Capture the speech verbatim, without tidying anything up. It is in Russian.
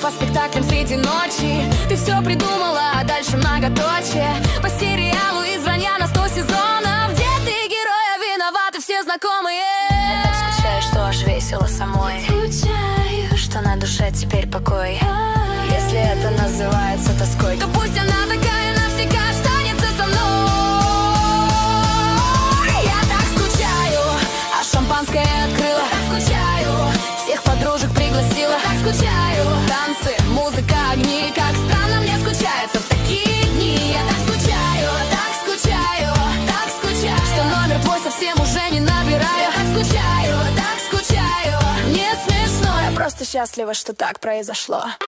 по спектаклям среди ночи. Ты все придумала, а дальше многоточие. По сериалу из вранья на сто сезонов. Где ты, героя, виноваты все знакомые. Я так скучаю, что аж весело самой. Скучаю, что на душе теперь покой. Если это называется тоской, то пусть она такая навсегда останется со мной. Я так скучаю, а шампанское открыла. Так скучаю, всех подружек пригласила. Так скучаю, танцы, музыка, огни. Как странно мне скучается в такие дни. Я так скучаю, так скучаю, так скучаю, что номер твой совсем уже не набираю. Я так скучаю, так скучаю, не смешно. Я просто счастлива, что так произошло.